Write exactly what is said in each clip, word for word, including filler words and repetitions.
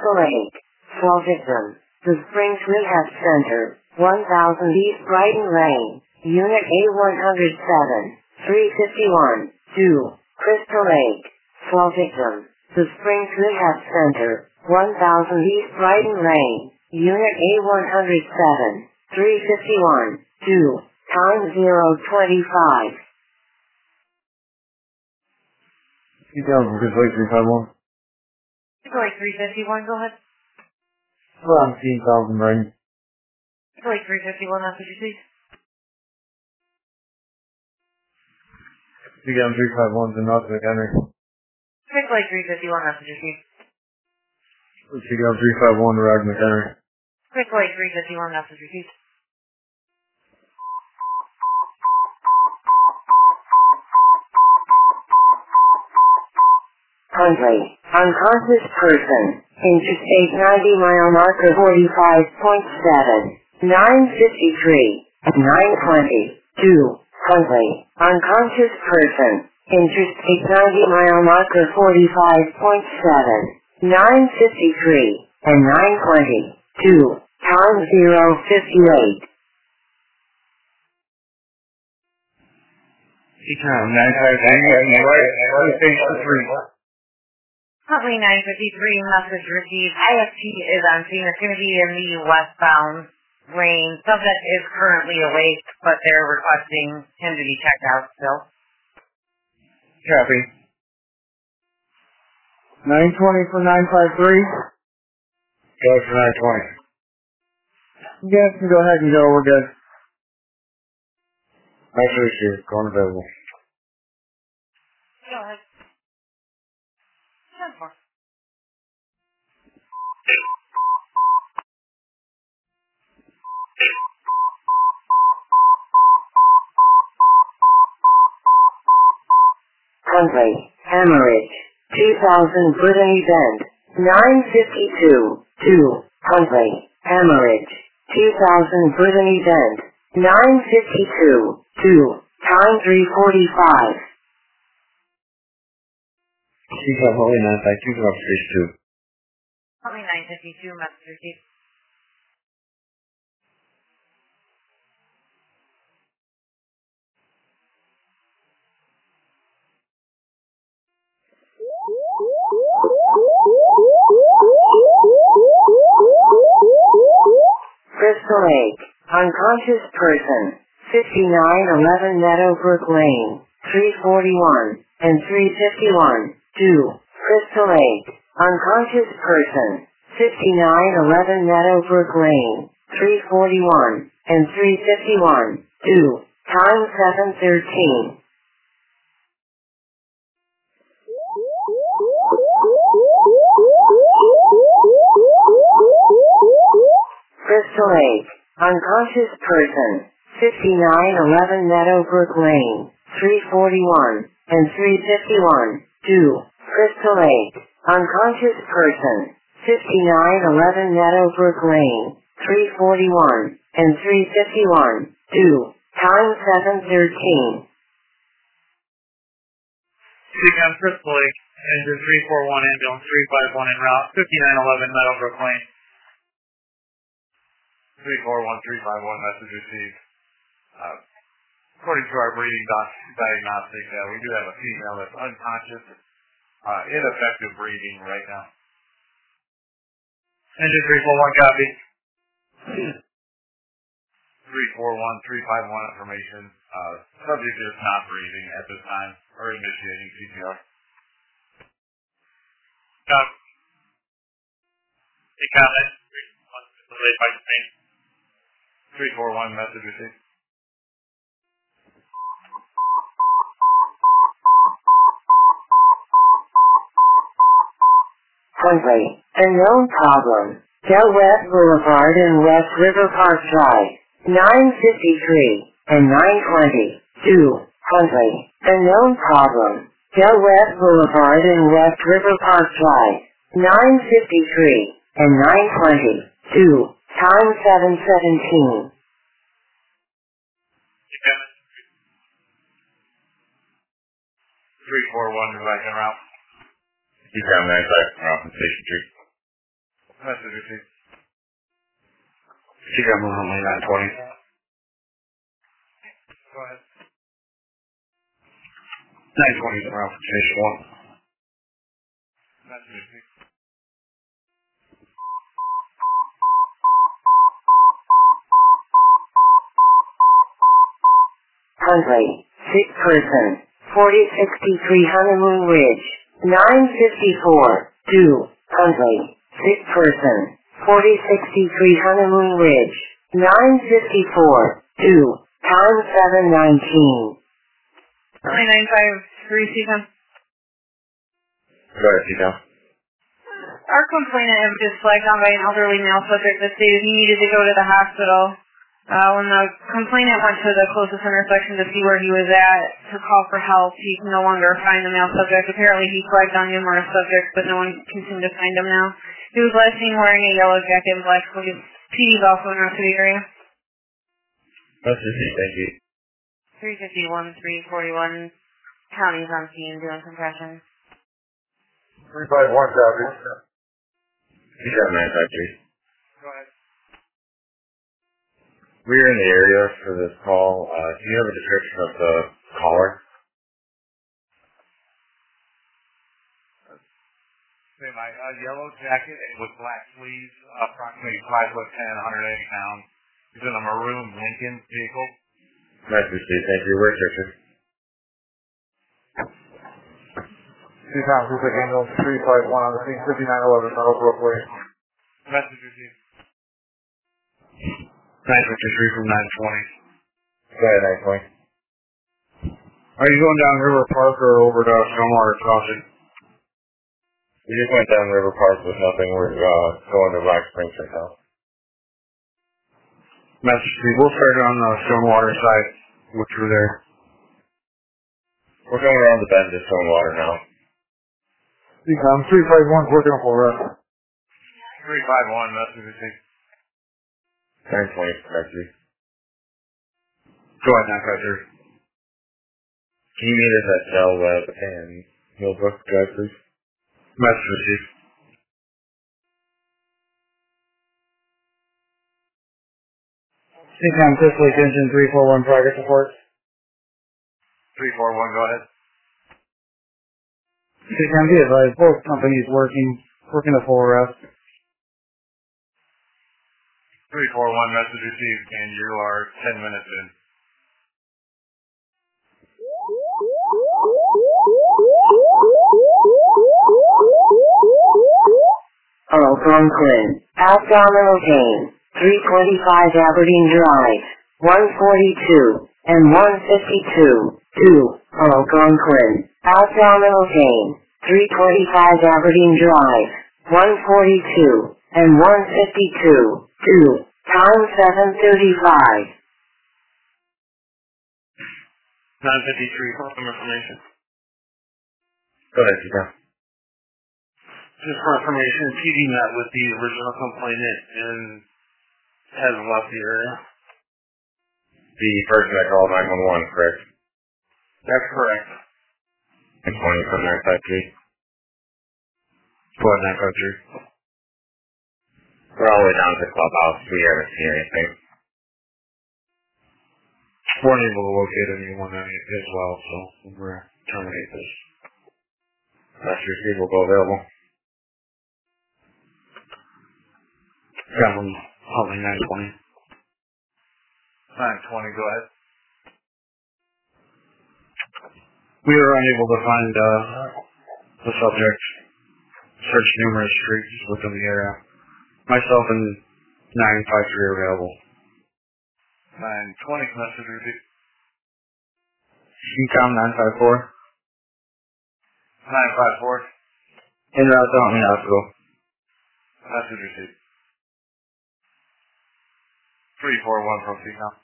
Crystal Lake, Fall Victim, The Springs Rehab Center, one thousand East Brighton Lane, Unit A one oh seven, three fifty-one, two, Crystal Lake, Fall Victim, The Springs Rehab Center, one thousand East Brighton Lane, Unit A one oh seven, three fifty-one, two, time zero twenty-five. Keep down for Crystal Lake three five one. Crystal Lake three fifty-one, go ahead. seventeen thousand ring. Crystal Lake three fifty-one, message received. Keep down three five one to North McHenry. Crystal Lake three fifty-one, message received. Keep down three five one to Rag McHenry. Crystal Lake three fifty-one, message received. Huntley, unconscious person, interstate ninety mile marker forty-five point seven, nine fifty-three, at nine twenty, two, Huntley, unconscious person, interstate ninety mile marker forty-five point seven, nine fifty-three, and nine twenty, two, time zero fifty-eight. Keep down nine five three. Huntley nine fifty-three, message received. I F T is on scene. It's going to be in the westbound lane. Subject is currently awake, but they're requesting him to be checked out still. Copy. nine twenty for nine five three. Go for nine twenty. You guys can go ahead and go. We're good. Nice to meet you. Going available. Go ahead. ten four. Huntley, hemorrhage, two thousand Brittany Bend, nine fifty-two, two, Huntley, hemorrhage, two thousand Brittany Bend, nine fifty-two, two, time three forty-five. Keep up Holy nine five two to Upstage two. Huntley nine fifty-two, message received. Crystal Lake, unconscious person, fifty-nine eleven Meadowbrook Lane, three forty-one, and three fifty-one, two, Crystal Lake, unconscious person, fifty-nine eleven Meadowbrook Lane, three forty-one, and three fifty-one, two, time seven thirteen. Crystal Lake, unconscious person, fifty-nine eleven Meadowbrook Lane, three forty-one, and three fifty-one, two, Crystal Lake, unconscious person, fifty-nine eleven Meadowbrook Lane, three forty-one, and three fifty-one, two, time seven thirteen. Speaking on Crystal Lake, engine three four one, ambulance three five one en route, fifty-nine eleven Meadowbrook Lane. three four one three five one, message received. Uh, according to our breathing diagnostic, uh, we do have a female that's unconscious, uh, ineffective breathing right now. Engine three four one, copy. three four one three five one information. Uh, subject is not breathing at this time, or initiating C P R. Um, any comments? Delayed by Spain. three four one, message received. Huntley, a known problem, Del West Boulevard and West River Park Drive, nine fifty-three, and nine twenty, two, Huntley, a known problem, Del West Boulevard and West River Park Drive, nine fifty-three, and nine twenty, two, time seven seventeen. three four one, Rebecca route. Keep down nine five from Station three. Message received. C CAM Huntley nine twenty. Go ahead. nine twenty is around for station one. Message received. Huntley, sick person, forty sixty-three Honeymoon Ridge, nine fifty-four, two, Huntley, sick person, forty sixty-three Honeymoon Ridge, nine fifty-four, two, time seven nineteen. nine five three, C CAM. Go ahead, C CAM. Our complainant was just flagged on by an elderly male subject that stated he needed to go to the hospital. Uh, when the complainant went to the closest intersection to see where he was at to call for help, he can no longer find the male subject. Apparently he flagged on numerous subjects, but no one can seem to find him now. He was last seen wearing a yellow jacket and black sleeves. P D's also in our city area. That's it, thank you. three fifty-one, three forty-one, counties on scene doing compression. three five one, copy. C CAM nine five three. Go ahead. We're in the area for this call. Uh, do you have a description of the caller? Say my uh, yellow jacket with black sleeves, approximately five foot ten, one hundred eighty pounds. He's in a maroon Lincoln vehicle. Nice to see you. Thank you. Where's Richard? Two times we took ambulance three five one on the scene, fifty-nine eleven, Meadowbrook Way. Message received. nine fifty-three from nine twenty. Go ahead, nine twenty. Are you going down River Park or over to Stormwater Crossing? We just went down River Park with nothing. We're uh, going to Black Springs right now. Message me. We'll start on the Stormwater side. Look through there. We're going around the bend to Stormwater now. C CAM three five one, working for us. three five one, message received. nine twenty, message. Go ahead, nine five three. Can you meet us at Dell Web and Millbrook Drive, please? Message received. C CAM Fifth Lake Engine three four one, progress report. three four one, go ahead. C CAM be advised, both companies working, working the full arrest. three four one, message received, and you are ten minutes in. Algonquin, abdominal pain, three twenty-five Aberdeen Drive, one forty-two, and one fifty-two, two, Algonquin, abdominal pain, three twenty-five Aberdeen Drive, one forty-two, and one fifty-two, two, time seven thirty-five. nine fifty-three, for some information. Go ahead, Chico. Just for information, P D met with the original complainant and hasn't left the area. The person that called nine one one, correct? That's correct. nine twenty from nine five three. Go ahead, nine five three. We're all the way down to the clubhouse. We haven't seen anything. We're unable to locate anyone as well, so we're terminate this. Last receipt will go available. Got one, probably nine twenty. nine twenty, go ahead. We were unable to find uh, the subject. Searched numerous streets within the area. Myself and nine five three are available. nine twenty, message received. C CAM nine five four. nine five four, En route to Huntley Hospital. message received. three four one from C CAM.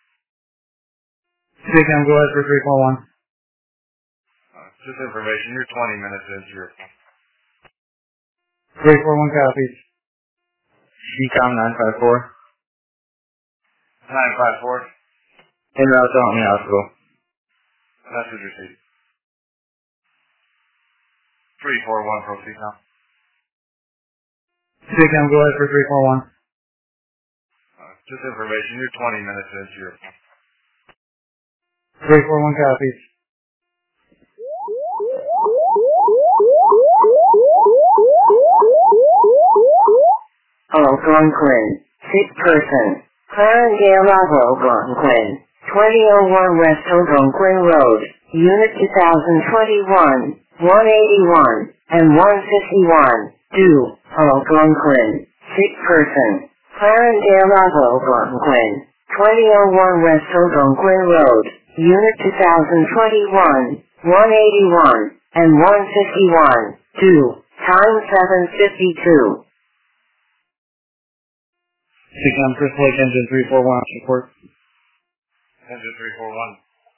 C CAM, go ahead for three four one. Uh, just information, you're twenty minutes into your phone. three four one copies. C CAM nine five four. nine five four, En route to Huntley Hospital. message received. three four one from C CAM. C Cam, go ahead for three four one. Uh, just information, you're twenty minutes into your... three four one copies. Algonquin, sick person. Clarendale of Algonquin, twenty oh one West Algonquin Road, Unit two thousand twenty-one, one eighty-one, and one fifty-one, due, Algonquin, sick person. Clarendale of Algonquin, twenty oh one West Algonquin Road, Unit two thousand twenty-one, one eighty-one, and one fifty-one, due, time seven fifty-two. Cam, Crystal Lake Engine three four one, support. Engine three four one.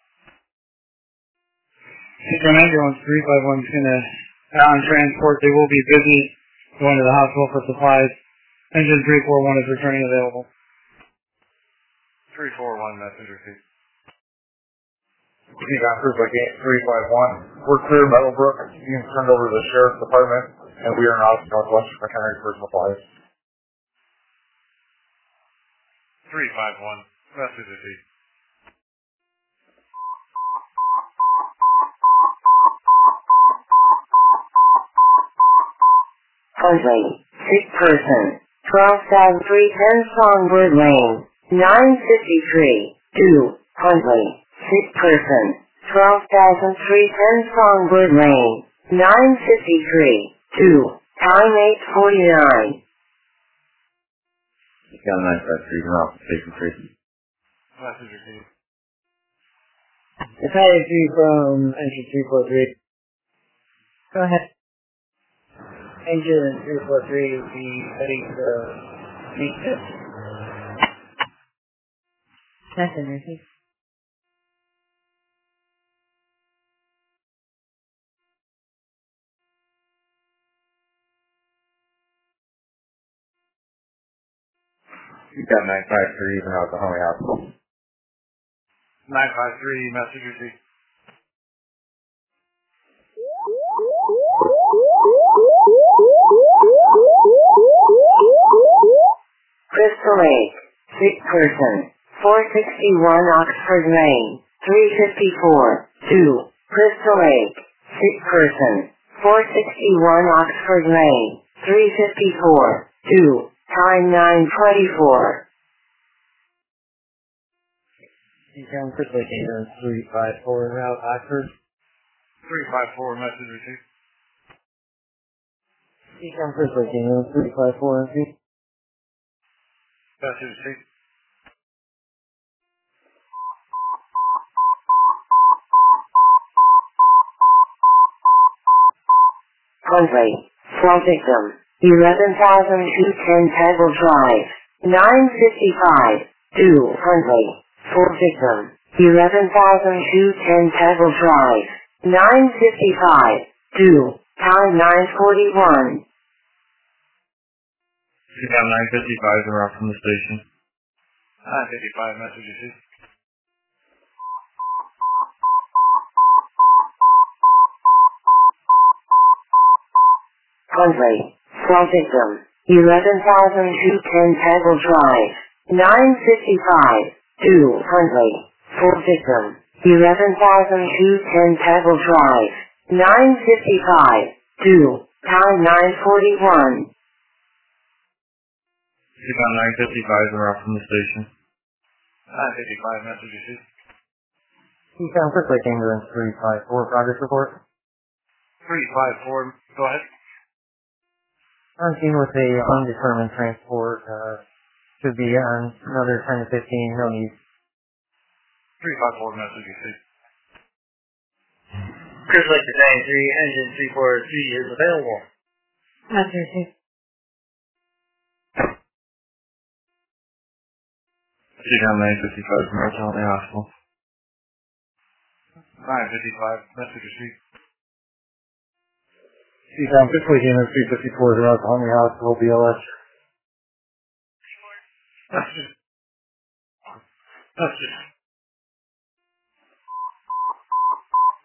Cam, ambulance three five one is going to, on transport, they will be busy going to the hospital for supplies. Engine three four one is returning available. three four one, messenger seat. Cam, Crystal Lake three five one. We're clear Meadowbrook. You can turn over to the Sheriff's Department, and we are now at Northwest McHenry for supplies. three five one, messenger seat. Huntley, sick person. twelve thousand three ten Songbird Lane, nine fifty-three, due, Huntley, sick person. twelve thousand three ten Songbird Lane, nine fifty-three, due, time eight forty-nine. Got a nine five three, you're off the station three. Messenger seat. It's I A G from engine three four three. Go ahead. Engine three four three will be heading to meet this. Messenger seat. You got nine five three, even out at the Homey Hospital. nine five three, messenger seat. Crystal Lake, sick person. four sixty-one Oxford Lane, three fifty-four, two, Crystal Lake, sick person. four sixty-one Oxford Lane, three fifty-four, two, time nine twenty-four. Cam, Crystal Lake Engine three five four, route Oxford. three five four, messenger seat. Cam, Crystal Lake Engine three five four, M C. Messenger seat. Huntley, flood victim, eleven thousand two ten Pebble Drive, nine fifty-five, two, Huntley, four victim, eleven thousand two ten Pebble Drive, nine fifty-five, two, time nine forty-one. You got nine fifty-five, they're off from the station. nine fifty-five, messenger seat. Huntley, flood victim, eleven thousand two ten Pebble Drive, nine fifty-five, two, Huntley, four victim, eleven thousand two ten Pebble Drive, nine fifty-five, two, time nine forty-one. You got nine fifty-five, they're off from the station. nine fifty-five, messenger seat. Cam, Crystal Lake Engine three five four, progress report. three five four, go ahead. I'm seeing with a undetermined transport, uh, should be on another ten to fifteen, no need. three five four, messenger seat. Crystal Lake Battalion three, engine three four three is available. Messenger seat. You got nine fifty-five, from North Homey Hospital. nine fifty-five, messenger seat. Cam, Crystal Lake Engine three fifty-four, they're out at Homey Hospital, B L S. Messenger. Messenger.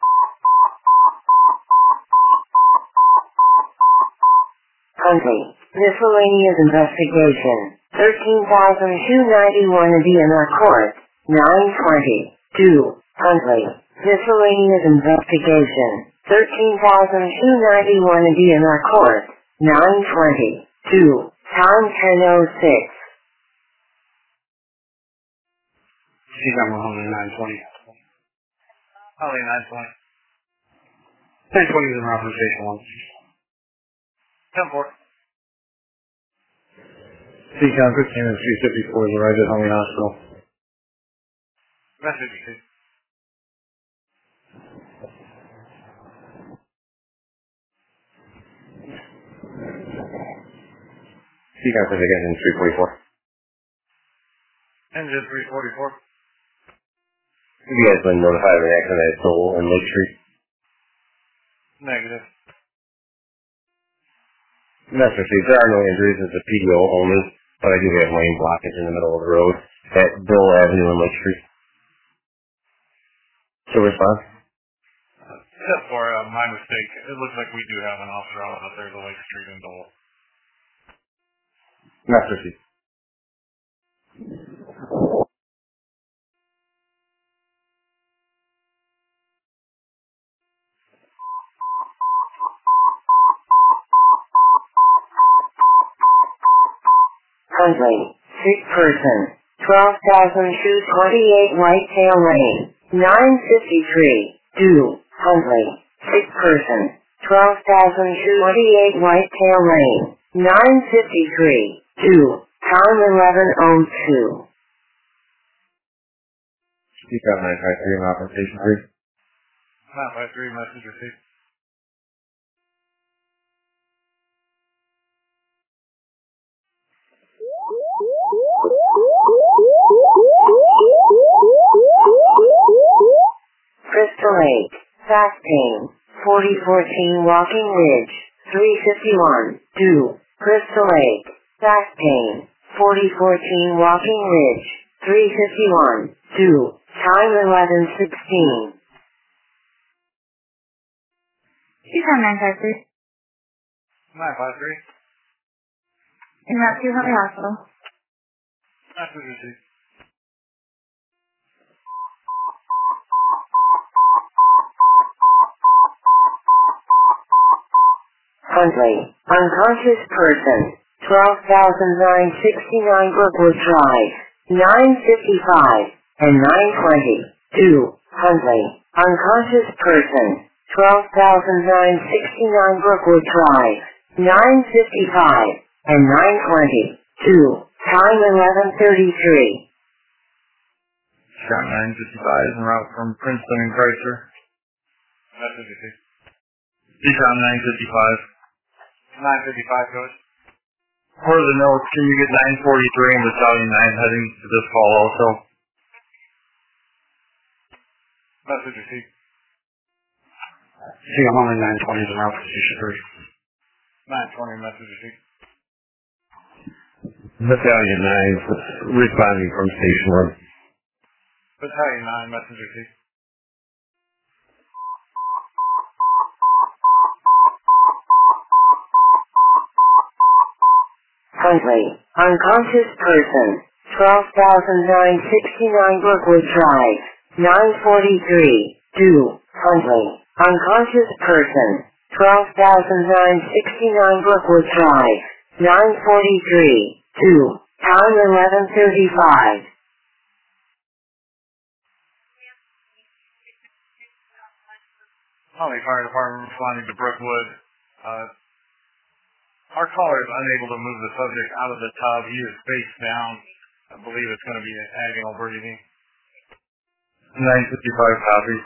Huntley, Miscellaneous investigation. thirteen thousand two hundred ninety-one D N R Court. nine twenty. two. Huntley. Miscellaneous investigation. thirteen thousand two hundred ninety-one D N R Court. nine twenty. two. Time ten oh six. She's got one hundred nine twenty. Holly nine twenty. ten twenty is in route from station one. ten four. Seacon fifteen and three fifty-four is arrived at Huntley Hospital. Message received. Seacon fifteen again in three forty-four. Engine three forty-four. Have you guys been notified of an accident at Dole and Lake Street? Negative. Message received. There are no injuries. It's a P D O only, but I do have lane blockage in the middle of the road at Dole Avenue and Lake Street. So response? Except for uh, my mistake. It looks like we do have an officer out up there to Lake Street and Dole. Message received. Huntley. Sick person. twelve thousand two hundred twenty-eight Whitetail Lane. nine fifty-three. Do. Huntley. Sick person. twelve thousand two hundred twenty-eight Whitetail Lane. nine fifty-three. Do. Time eleven oh two. Seacon nine five three in route from station three. nine five three, message received. Crystal Lake. Fast pain. forty fourteen Walking Ridge. three fifty-one. Do. Crystal Lake. Fast pain. forty fourteen Walking Ridge. three fifty-one. Do. Time eleven sixteen. Seacon nine five three. nine five three. In route to Huntley Hospital. Message received. Huntley. Unconscious person. twelve thousand nine hundred sixty-nine Brookwood Drive. nine fifty-five and nine twenty. Do. Huntley. Unconscious person. twelve thousand nine hundred sixty-nine Brookwood Drive. nine fifty-five and nine twenty. Do. Time eleven thirty-three. Shot nine fifty-five en route from Princeton and Chrysler. Message received. Seacon nine fifty-five. nine fifty-five goes. For the notes, can you get nine forty-three and Battalion nine heading to this call also? Message received. Seacon Huntley nine twenty is en route from station three. nine twenty, message received. Battalion nine responding from station one. Battalion nine, message received. Huntley. Unconscious person. twelve thousand nine hundred sixty-nine Brookwood Drive. nine forty-three. Do. Huntley. Unconscious person. twelve thousand nine hundred sixty-nine Brookwood Drive. nine forty-three. Do. Time eleven thirty-five. Holly Fire Department responding to Brookwood. Uh, our caller is unable to move the subject out of the tub. He is face down. I believe it's going to be an agonal breathing. nine fifty-five copy.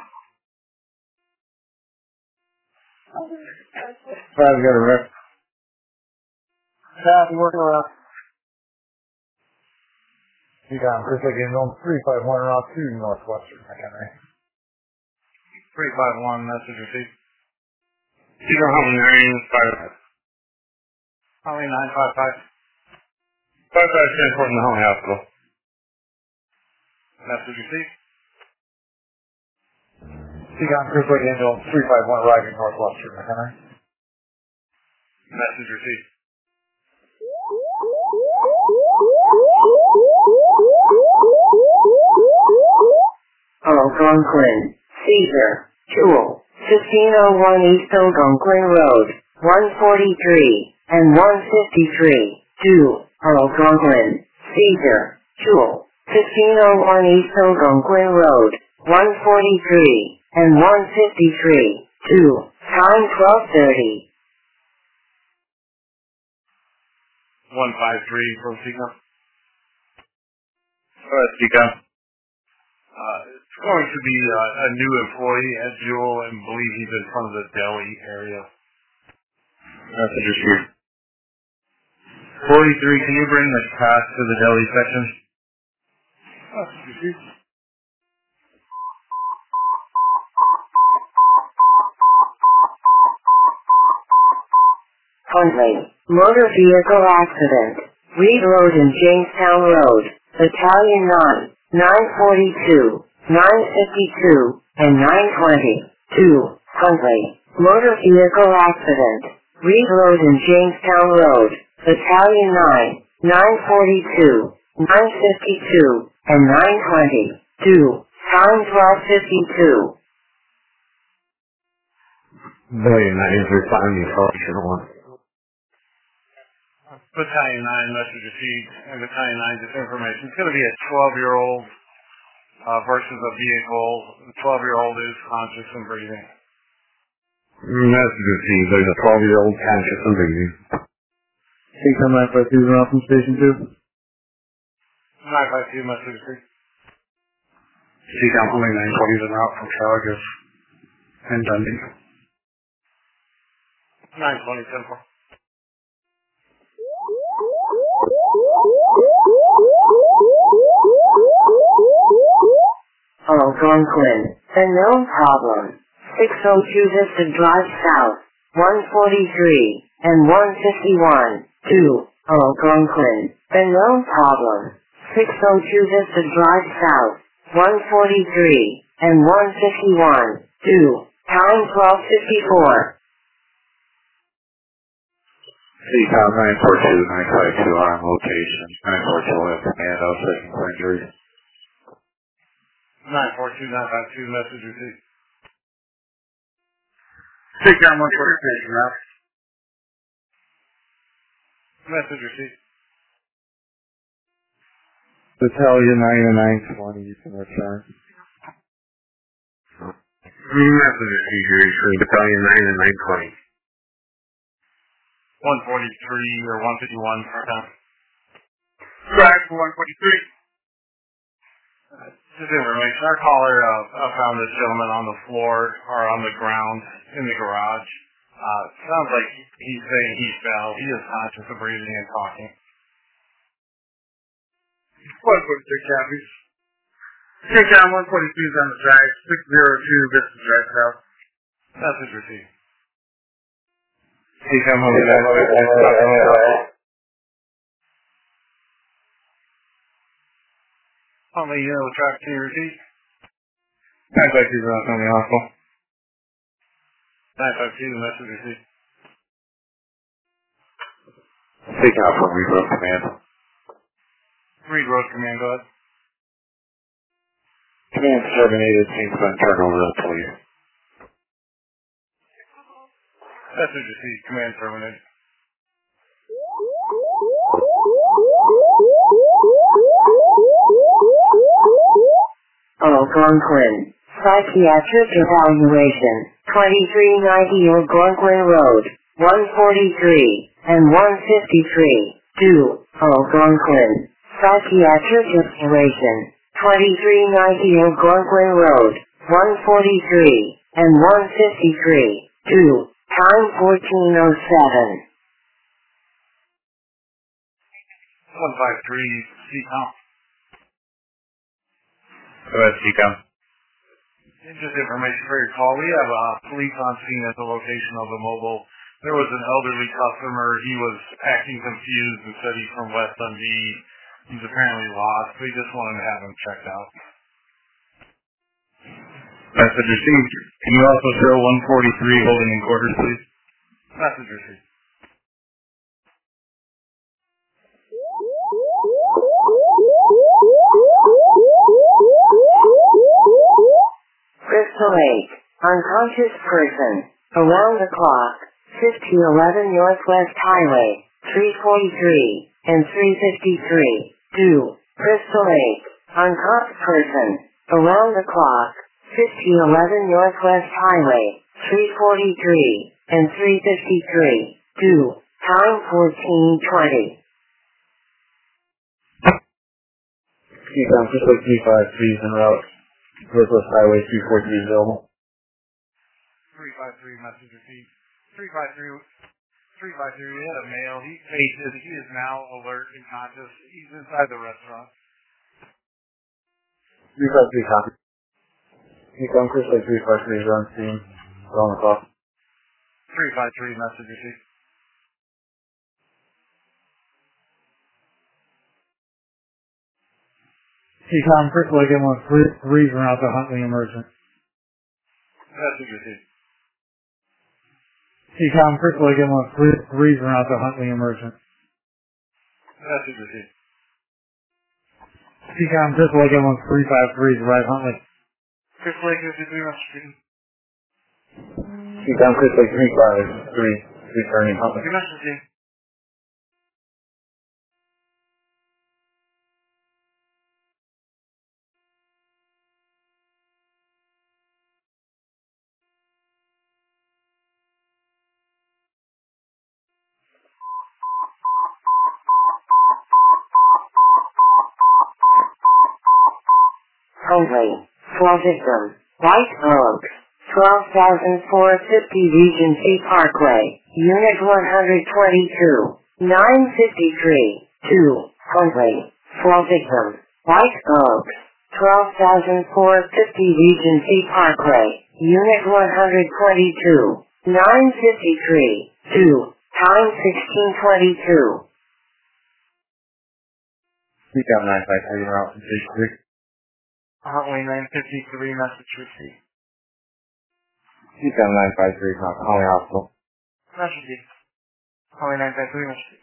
Five got a rep. Copy, working around. Seacon, Chris again, on three five one route two Northwestern. I can't remember. three five one, message received. Seacon Huntley nine five. Holly nine five five. five five transport in the Huntley Hospital. Message received. Seacon, Chris again, on three five one arriving Northwestern. I can't remember. Message received. Algonquin, Caesar, Jewel, fifteen oh one East Algonquin Road, one forty-three, and one fifty-three, two, Algonquin, Caesar, Jewel, fifteen oh one East Algonquin Road, one forty-three, and one fifty-three, two, time twelve thirty. one five three from Seco. Go ahead, Seco. Uh, it's going to be uh, a new employee at Jewel and believe he's in front of the deli area. Message received. forty-three, can you bring this pass to the deli section? Message received. Huntley, motor vehicle accident, Reed Road and Jamestown Road, Battalion nine, nine forty-two, nine fifty-two, and nine twenty, two, Huntley, motor vehicle accident, Reed Road and Jamestown Road, Battalion nine, nine forty-two, nine fifty-two, and nine twenty, two, time twelve fifty-two. Million nine is responding to function one. Battalion nine message received, and Battalion nine this information. It's going to be a twelve-year-old uh, versus a vehicle. The twelve-year-old is conscious and breathing. Message received. There's a twelve-year-old conscious and breathing. Can you come back by two off from station two? nine five two message received. Seek out only nine twenty is out from Calagus and Dundee. nine twenty ten four. Algonquin, a known problem, six oh two Vista Drive South, one forty-three, and one fifty-one, two, Algonquin, a known problem, six oh two Vista Drive South, one forty-three, and one fifty-one, two, time twelve fifty-four. Seacom nine four two, nine five two on location, nine four two at command of second for injury. nine four two nine five two message received. Seacom one for station now. Message received. Battalion nine and nine twenty, you can return. Message received for Battalion nine and nine twenty. one forty-three or one fifty-one per time. Track for one forty-three. Uh, just information. Our caller uh, uh, found this gentleman on the floor or on the ground in the garage. Uh, sounds like he's saying he fell. He is conscious of breathing and talking. one forty-three copies. Seacom one forty-two is on the track, six oh two Vista Drive South. Message received. Seacom one forty-two. Only you know the track can you repeat? nine five two on the hospital. nine five two message received. Seacom from Reed Road Command. Reed Road Command, go ahead. Command terminated, seems been turned over to the police. Message received. Command terminated. Algonquin, psychiatric evaluation, twenty-three ninety Algonquin Road, one forty-three, and one fifty-three, two, Algonquin, psychiatric evaluation, twenty-three ninety Algonquin Road, one forty-three, and one fifty-three, two, time fourteen oh seven. one five three Seacom. Go ahead, Seacom. Just information for your call. We have uh, police on scene at the location of the mobile. There was an elderly customer. He was acting confused and said he's from West Dundee. He's apparently lost. We just wanted to have him checked out. Message received. Can you also show one forty-three holding in quarters, please? Message received. Crystal Lake, unconscious person, around the clock, fifteen eleven Northwest Highway, three forty-three, and three fifty-three, two, Crystal Lake, unconscious person, around the clock, fifteen eleven Northwest Highway, three forty-three, and three fifty-three, two, time fourteen twenty. Keystone Crystal Lake three five three is en route, Northwest Highway three forty-three available. three five three message received. three five three, three five three, we had a male. He fainted. He is now alert and conscious. He's inside the restaurant. three five three copy. Keystone Crystal Lake three five three is on scene. On the clock. three five three message received. Keystone Crystal Lake M one three is around the Huntley emergent. Message received. Keystone Crystal Lake M one three is around the Huntley emergent. Message received. Keystone Crystal Lake M one three five three is right Huntley. Crystal Lake fifty-three message received. Keystone Crystal Lake three five three, returning Huntley. Good message received. Huntley, four victim, White Oaks, twelve thousand four hundred fifty Regency Parkway, Unit one twenty-two, nine fifty-three, two, Huntley, four victim, White Oaks, twelve thousand four hundred fifty Regency Parkway, Unit one twenty-two, nine fifty-three, two, time sixteen twenty-two. We got nine five three route from six three. Huntley nine fifty-three message received. We got nine five three from Huntley Hospital. Message received. Huntley nine fifty-three message received.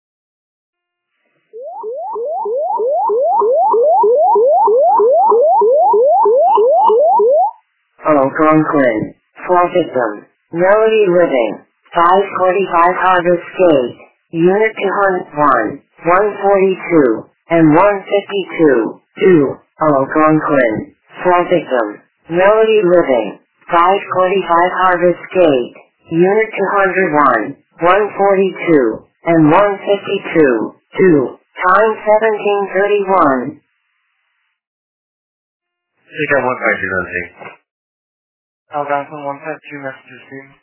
Algonquin, four victim, Melody Living, five forty-five Harvest Gate, Unit two hundred one, one forty-two, and one fifty-two, two, Algonquin, four victim, Melody Living, five forty-five Harvest Gate, Unit two hundred one, one forty-two, and one fifty-two, two, time seventeen thirty-one. You got one five two nothing. Algonquin one fifty-two message received.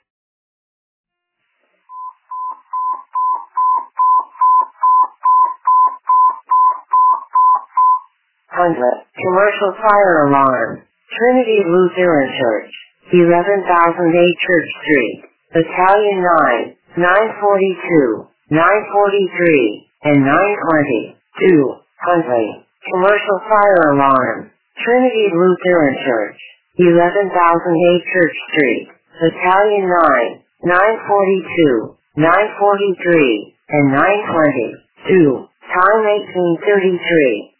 Hundred, commercial fire alarm, Trinity Lutheran Church, eleven thousand eight Church Street, Battalion nine, nine forty-two, nine forty-three, and nine twenty, two, Huntley, commercial fire alarm, Trinity Lutheran Church, eleven thousand eight Church Street, Battalion nine, nine forty-two, nine forty-three, and nine twenty, two, time eighteen thirty-three.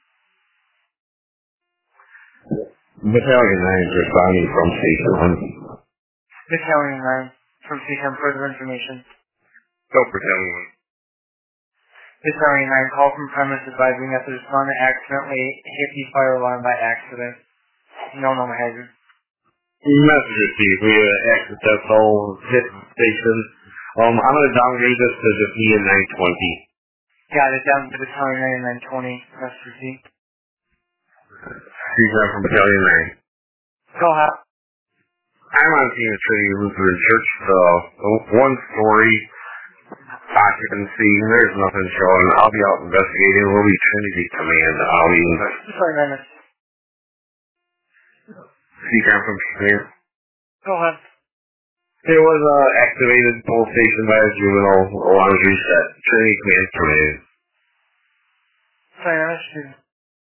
Battalion nine is responding from Station one. Battalion nine from C CAM further information. Go Battalion one. Battalion nine call from premise advising that the respondent accidentally hit the fire alarm by accident. No known hazard. Message received. We uh, exit that whole hit station. Um, I'm going to downgrade this to just me and nine twenty. Got it, down to Battalion nine and nine twenty. Message received. He's out from Battalion nine. Go ahead. I'm on scene at Trinity Lutheran Church. Uh, one story occupancy. There's nothing showing. I'll be out investigating. We'll be Trinity Command. I'll be Sorry, minutes. Seacam from Command. Go ahead. It was uh, activated police station by a juvenile. Alarms reset. Trinity Command terminated. Sorry, minutes.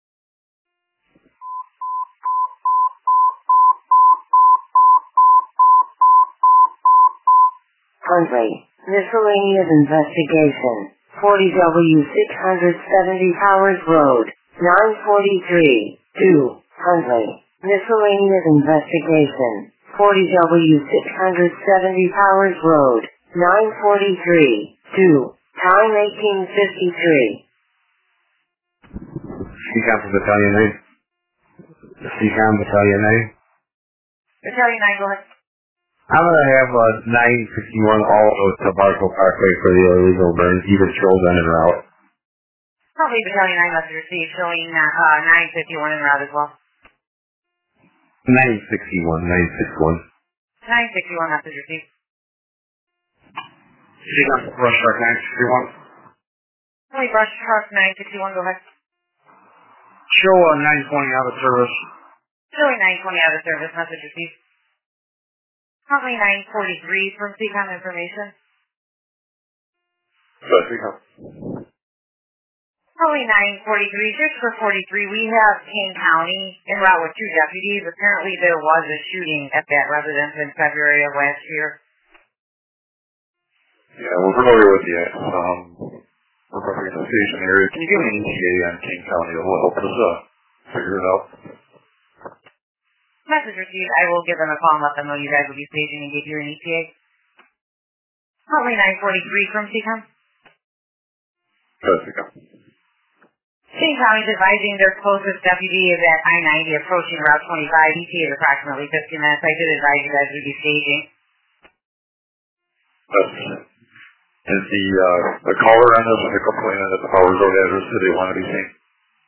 Huntley, miscellaneous investigation, forty W six seventy Powers Road, nine forty-three, two, Huntley, Miscellaneous investigation. forty W six seventy Powers Road, nine forty-three, two. Time eighteen fifty-three. C-Com from Battalion nine. C-Com Battalion nine. Battalion nine, go ahead. I'm going to have uh, nine fifty-one all of to Barco Parkway for the illegal burn, even trolls on en route. Probably Battalion nine message received showing uh, nine fifty-one en route as well. nine sixty-one, nine sixty-one. nine sixty-one message received. C-Com Rush Truck nine sixty-one. Probably brush truck nine sixty-one, go ahead. Show uh, nine twenty out of service. Showing nine twenty out of service message received. Probably nine forty-three from C COM information. So, C-Com. Probably nine forty-three. Just for forty-three, we have King County en route with two deputies. Apparently there was a shooting at that residence in February of last year. Yeah, we're familiar with the, um, we're probably in the station area. Can you give me an E T A on King County that will help us, uh, figure it out? Message received. I will give them a call and let them know you guys will be staging and give you an E T A. Probably nine forty-three from C COM. Good, C-Com. King County is advising their closest deputy is at I ninety approaching Route twenty-five. E T A is approximately fifty minutes. I did advise you guys would be staging. That's, is the, uh, the caller on this, the complainant at the Powers Road address, do they want to be seen?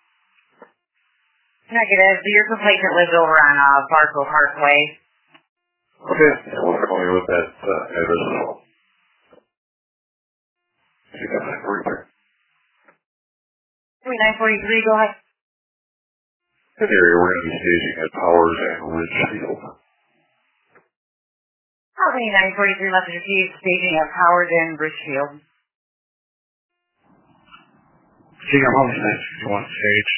Negative. So your complainant lives over on uh, Barco Parkway. Okay, yeah, we're familiar with that, uh, address as well. C-Com nine forty-three. nine forty-three, go ahead. In the area we're going to be staging at Powers and Ridgefield. Probably nine forty-three message received staging at Powers and Bridgefield. C-Com Homes nine sixty-one stage.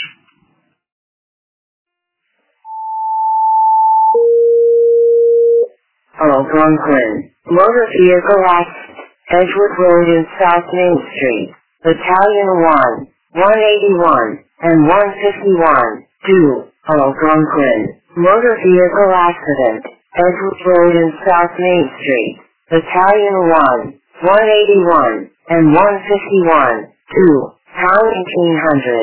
Algonquin. Motor vehicle accident. Edgewood Road and South Main Street. Battalion one, one eighty-one, and one fifty-one, two. Algonquin. Motor vehicle accident. Edgewood Road and South Main Street. Battalion one, one eighty-one, and one fifty-one, two. Time eighteen hundred.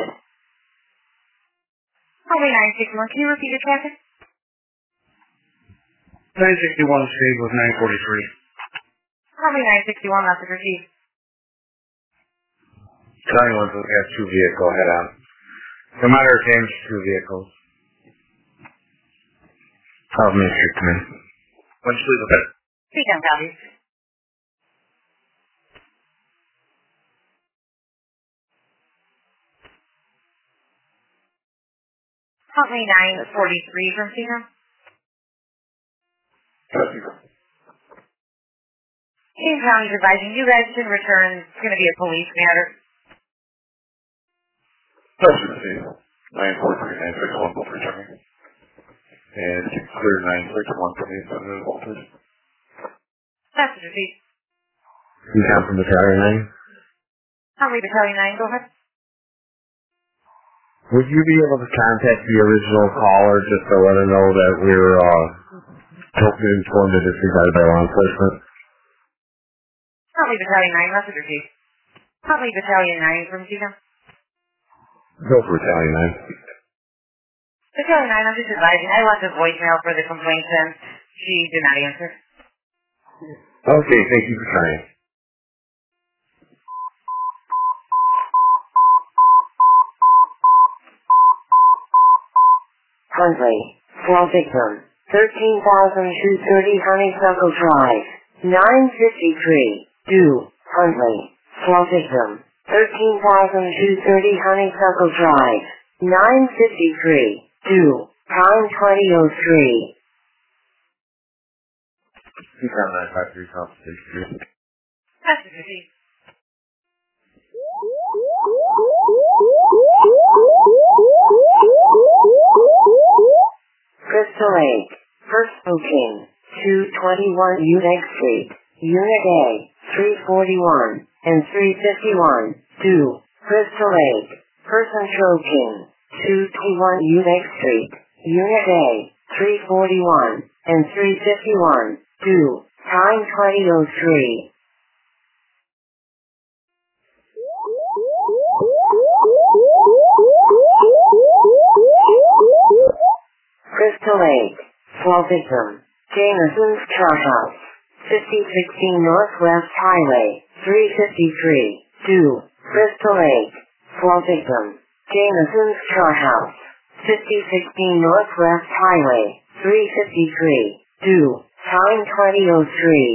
Probably nine sixty-one. Can you repeat the traffic? nine sixty-one stage with nine forty-three. Probably nine sixty-one message received. Telling ones that have two vehicle head on. No matter if damage to two vehicles. Twelve minutes to me. When you leave the bed. C COM copies. Probably nine forty-three from C COM. King County's advising you guys can return. It's going to be a police matter. That's received. nine forty-three, nine sixty-one, both returning. And you can clear nine sixty-one from the offenders, Walters. Message received. C-Com from Battalion nine. Probably Battalion nine, go ahead. Would you be able to contact the original caller just to let her know that we're uh, totally informed of disregarded by law enforcement? Probably Battalion nine, message received. Probably Battalion nine from C COM. Go for Battalion nine. Battalion nine, I'm just advising. I left a voicemail for the complaint and she did not answer. Okay, thank you for trying. Huntley. Fall victim. thirteen thousand two hundred thirty Honeysuckle Drive. nine fifty-three. two. Huntley. Fall victim. thirteen thousand two hundred thirty Honeysuckle Drive. nine fifty-three. two. Time twenty oh three. C-Com nine five three, compensation. Message received. Crystal Lake. First booking. two twenty-one Unix Street. Unit A. three forty-one and three fifty-one. two. Crystal Lake. Person choking. two twenty-one Unix Street. Unit A, three forty-one, and three fifty-one, due, time twenty oh three. Crystal Lake, fall victim, Jameson's Chart House, fifty sixteen Northwest Highway, three fifty-three, due, Crystal Lake, fall victim, Jameson's Chart House, fifty sixteen Northwest Highway, three fifty-three, due, time twenty oh three.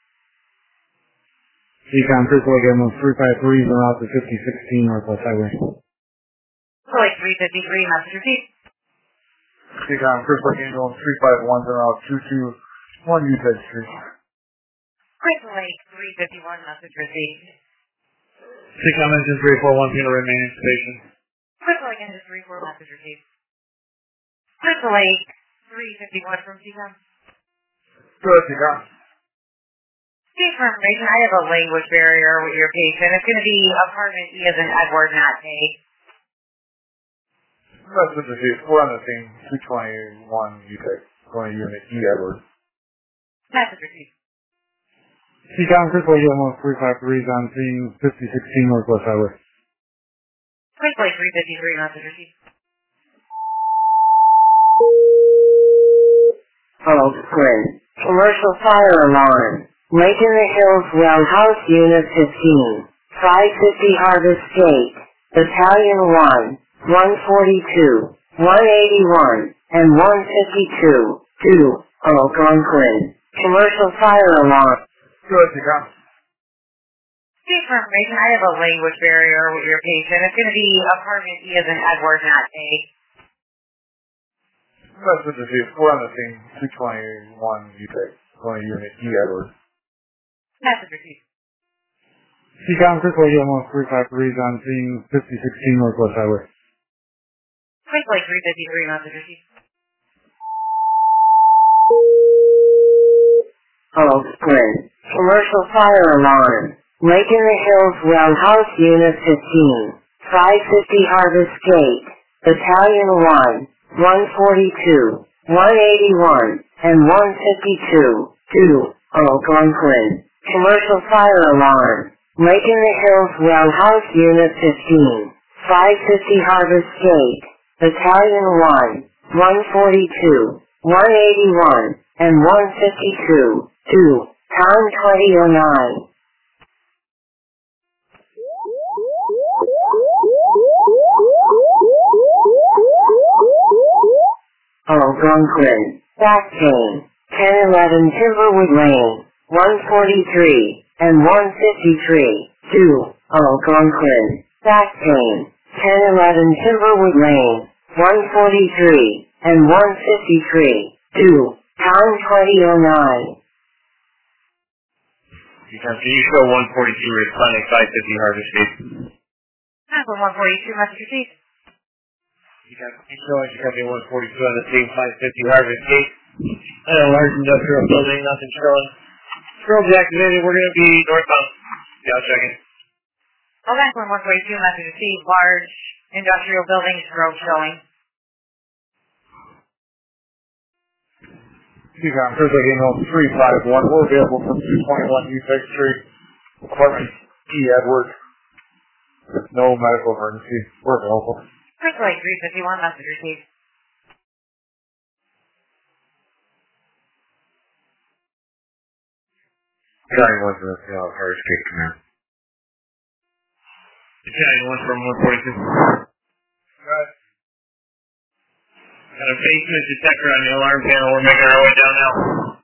Econ Crystal Lake Ambulance three five three is out to fifty sixteen Northwest Highway. Like three fifty-three, message received. Econ Crystal Lake Ambulance three five one is out two two one Utah Street. Crystal Lake three fifty-one, message received. Econ Engine three four one, Pino remaining station. Crystal Lake Engine three four, message received. Crystal Lake three fifty-one from C COM. Good, Econ. Key for information, I have a language barrier with your patient. It's going to be apartment E as in Edward, not A. Message received. We're on the same two twenty-one Utah, twenty unit E Edward. Message received. Econ Crystal Lake Ambulance three five three is on scene fifty sixteen Northwest Highway. Crystal Lake three fifty-three, message received. Hello, Quinn. Commercial fire alarm. Lake in the Hills Well House Unit fifteen, five fifty Harvest Gate, Battalion one, one forty-two, one eighty-one, and one fifty-two, two, Algonquin. Commercial fire alarm. Good, Econ. Key for information, I have a language barrier with your patient. It's going to be apartment E as in Edward, not A. Message received. We're on the same two twenty-one Utah, twenty unit E Edward. Message received. Econ Crystal Lake Ambulance three five three is on scene fifty sixteen Northwest Highway. Crystal Lake three fifty-three, message received. Hello, Quinn. Commercial fire alarm. Lake in the Hills Well House Unit fifteen, five fifty Harvest Gate, Battalion one, one forty-two, one eighty-one, and one fifty-two, two, Algonquin. Commercial fire alarm. Lake in the Hills Well House Unit fifteen, five fifty Harvest Gate, Battalion one, one forty-two, one eighty-one, and one fifty-two, two, time twenty oh nine. Algonquin. Back pain. ten eleven Timberwood Lane, one forty-three, and one fifty-three, two, Algonquin. Back pain. ten eleven Timberwood Lane, one forty-three, and one fifty-three, two, time twenty oh nine. Can you show one forty-two responding five fifty Harvest Gate? Number one forty-two, message received. You can show us copy one forty-two on the same five fifty Harvest Gate. And a large industrial building, nothing showing. Strobe's activated, we're going to be northbound. Yeah, I'll check it. Algonquin one forty-two, message received. Large industrial building, strobe showing. Econ Crystal Lake Ambulance three five one. We're available from two twenty-one Utah Street, apartment E Edward. No medical emergency. We're available. Crystal Lake three fifty-one, message received. Battalion one from the uh, Harvest Gate command. Battalion one from one forty-two. Right. Got a basement detector on the alarm panel. We're making our way down now.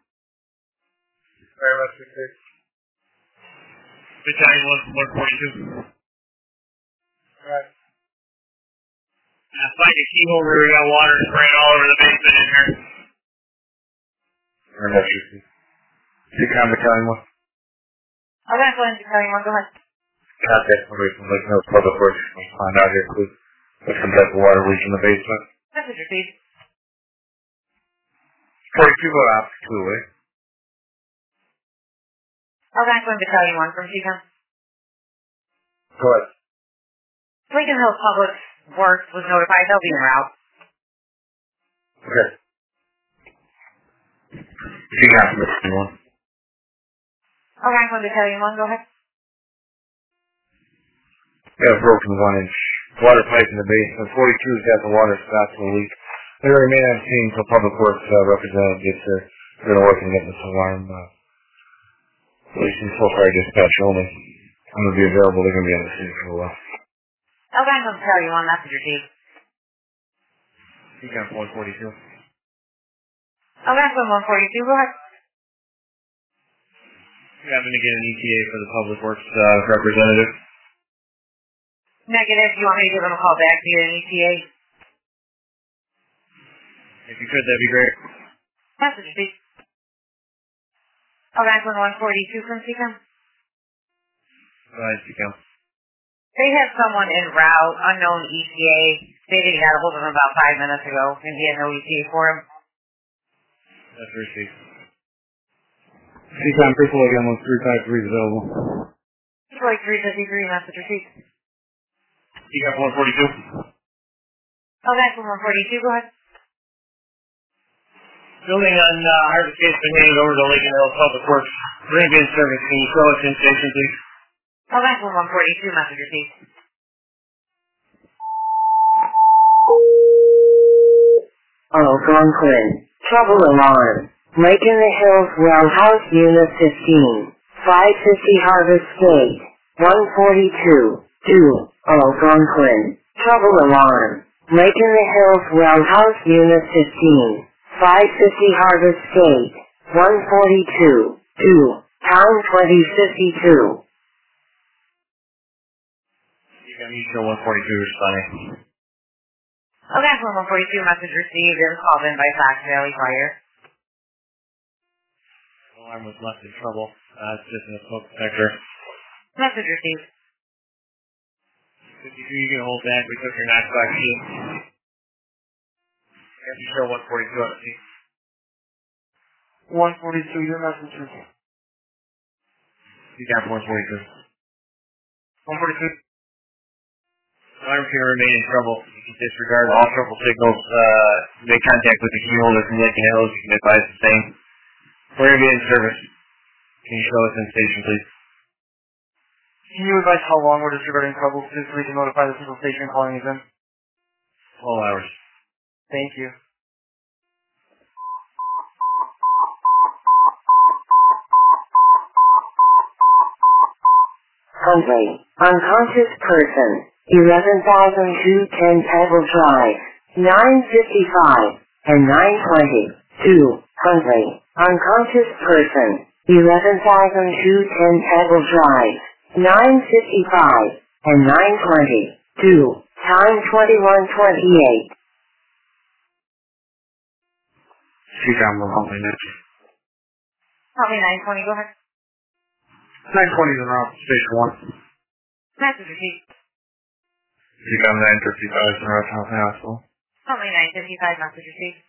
Very much appreciated. Battalion one from one forty-two. Right. Uh, find a keyhole where we got water spraying all over the basement in here. Very much appreciated. Econ Battalion one. Algonquin, Battalion one, go ahead. Contact somebody from Lake Mills Public Works. Let's find out here, please. There's some type of water leak in the basement. Message received. forty-two go out, two away. Algonquin, Battalion one from C COM. Go ahead. Lincoln Hills Public Works was notified. They'll be en route. Okay. If you got the one. Okay, from the Italian one, go ahead. Got a broken one inch water pipe in the basement. forty-two's got the water stopped to the leak. They remain on scene until Public Works uh, representative gets there. They're going to work and get this alarm. Uh, Police and so far dispatch only. I'm going to be available. They're going to be on the scene for a while. Okay, I'm going to tell you one message received. You got one forty-two. Okay, from one forty-two, go ahead. You happen to get an E T A for the Public Works uh, representative? Negative. You want me to give him a call back to get an E T A? If you could, that'd be great. Message received. Okay, from one forty-two from C C A M. Go ahead, C C A M. They have someone en route, unknown E T A. Stated he got a hold of him about five minutes ago, and he had no E T A for him. That's received. C C A M, Crystal again, one three five three is available. It's like three fifty-three, message received. You got one forty-two? Okay, from one forty-two, go ahead. Building on uh, Harvest Gate's been handed over to Lincoln Hills Public Works. Ring-in service, can you show us in station, please? Okay, from one forty-two, message received. Algonquin. Trouble alarm. Lake in the Hills Well House Unit fifteen. five fifty Harvest Gate. one forty-two. two. Algonquin. Trouble alarm. Lake in the Hills Well House Unit fifteen. five fifty Harvest Gate. one forty-two. two. Town twenty fifty-two. You got me show one forty-two responding. Okay, from one forty-two, message received and called in by Fox Valley Fire. Alarm was left in trouble. Uh, it's just in a smoke detector. Message received. fifty-two, you can hold back. We took your knockback sheet. Have you show one forty-two on the seat. one forty-two, your message is... You got one forty-two. one forty-two. Alarm can remain in trouble. You can disregard all trouble signals. Uh, make contact with the key holder from Lincoln Hills. You can advise the same. We're going to be in service. Can you show us in station, please? Can you advise how long we're disregarding trouble so we can notify the central station calling us in? twelve hours. Thank you. Huntley. Unconscious person. eleven thousand two hundred ten Pebble Drive. nine fifty-five and nine twenty. two. Huntley. Unconscious person. eleven thousand two hundred ten Pebble Drive. nine fifty-five and nine twenty. two. Time twenty-one twenty-eight. C C A M will help me next. Probably nine twenty, go ahead. nine twenty is around station one. Message received. C C A M nine fifty-five is around South Hospital. Probably nine fifty-five, message received.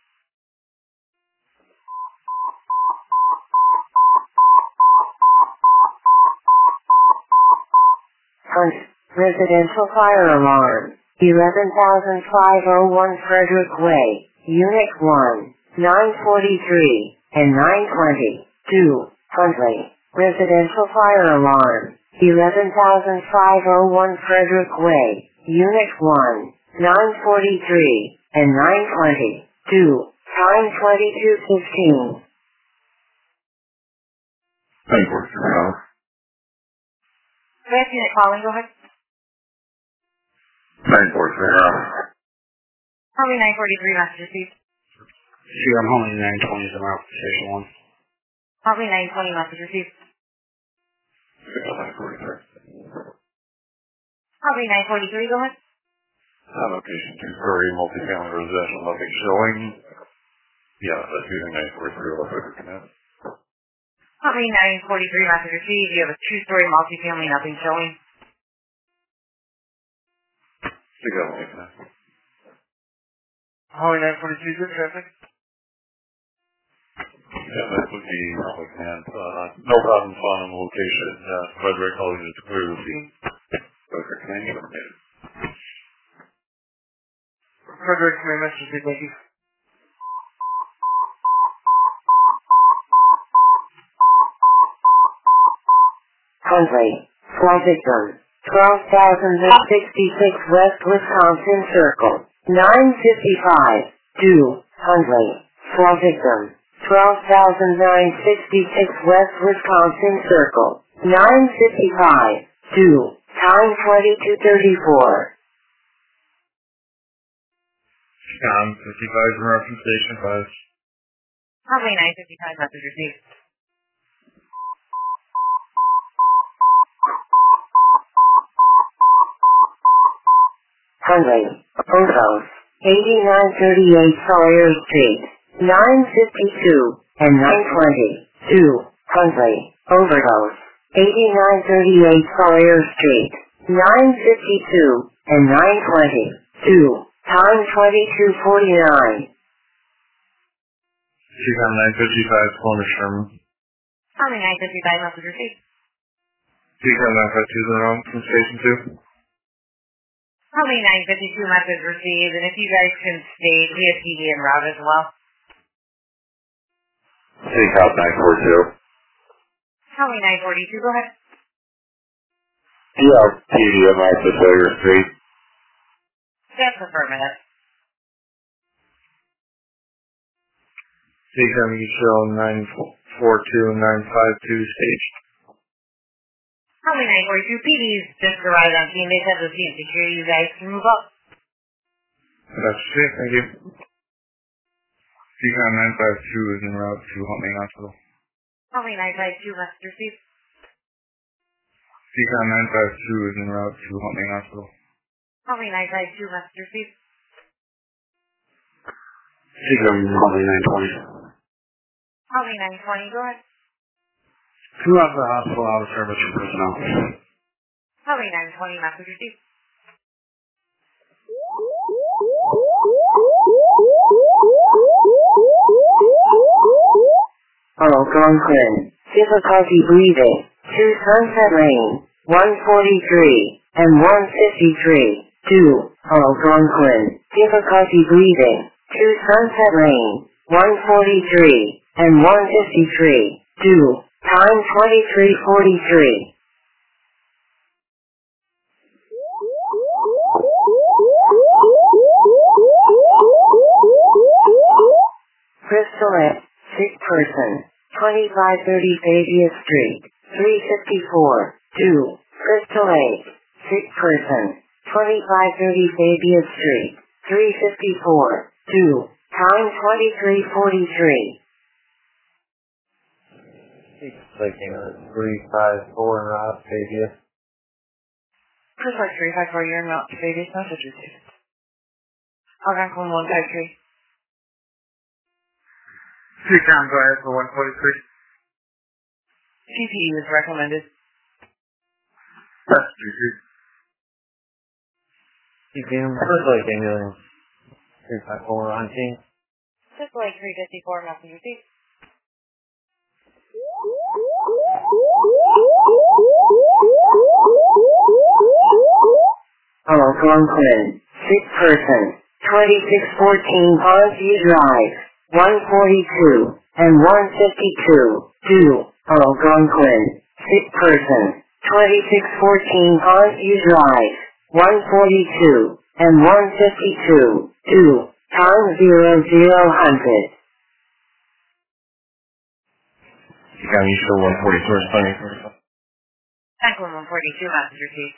Hunt. Residential fire alarm. eleven thousand five oh one Frederick Way. Unit one. nine forty-three and nine twenty. two. Huntley. Residential fire alarm. eleven thousand five oh one Frederick Way. Unit one. nine forty-three and nine twenty. two. Time twenty-two fifteen. Thank you, sir. Last unit calling, go ahead. nine forty-three. Probably nine forty-three, message received. C C A M only nine twenty is around station one. Probably nine twenty, message received. nine forty-three. Probably nine forty-three, go ahead. Location two-story multifamily residential, nothing showing. Yeah, that's using nine forty-three. What's the command? Probably nine forty-three, message received. You have a two-story multifamily, nothing showing. C C A M only command. Holly nine forty-two, good traffic. Yeah, that would be public hand. Uh, no problem finding the location. Uh, Frederick calling you to clear the scene. Frederick, can you information? Frederick, my message, thank you. Hundley. Fall victim. twelve thousand sixty-six West Wisconsin Circle. nine fifty-five. Do. Hundley. Fall victim. twelve thousand nine hundred sixty-six West Wisconsin Circle. nine fifty-five. Do. Time twenty-two thirty-four. Con fifty-five from Russian Station five. Probably nine fifty-five message received. Hundley. Otos. eighty-nine thirty-eight Sawyer Street. nine fifty-two and nine twenty. Two. Hundley. Overdose. eighty-nine thirty-eight Sawyer Street. nine fifty-two and nine twenty. Two. Time twenty-two forty-nine. Con nine fifty-five, Corner Sherman. Probably nine fifty-five message received. Con nine fifty-two is around from Station two. Probably nine fifty-two message received, and if you guys can state, we have T V and route as well. Take out nine forty-two. Probably nine forty-two, go ahead. Yeah, T V and route to Sawyer Street. That's affirmative. Con you show nine forty-two and nine fifty-two stage. Probably nine forty-two. P D's just arrived on scene. They said the scene security. You guys can move up. That's it, thank you. Con nine fifty-two is en route to Huntley Hospital. Probably nine fifty-two message received. Con nine fifty-two is en route to Huntley Hospital. Probably nine fifty-two message received. Con Huntley nine twenty. Probably nine twenty, go ahead. Two out of the hospital, out of service for personnel. Probably nine twenty message received. Algonquin. Difficulty breathing. Two Sunset Lane. one forty-three and one fifty-three. Two. Algonquin. Difficulty breathing. Two Sunset Lane. one forty-three and one fifty-three. Two. Time twenty-three forty-three. Crystal Lake. Sick person. twenty-five thirty Fabius Street. three fifty-four. Two. Crystal Lake. Sick person. twenty-five thirty Fabius Street. three fifty-four. Two. Time twenty-three forty-three. Taking three five four and route Fabius. Chris like three five four, you're not Fabius message received. Algonquin one five three. Con go ahead for one forty-three. C P E is recommended. That's G G. C P M, First Lake Ambulance. three five four on scene. Chris like three fifty-four message received. Algonquin. Sick person. twenty-six fourteen Ponsview Drive. one forty-two and one fifty-two. Two. Algonquin. Sick person. twenty-six fourteen Ponsview Drive. one forty-two and one fifty-two. Two. Time zero zero hundred. Con you show one forty-two is funny. Algonquin one forty-two message received.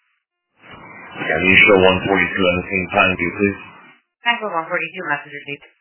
Con you show one forty-two on the same time, do you please? Algonquin one forty-two message received.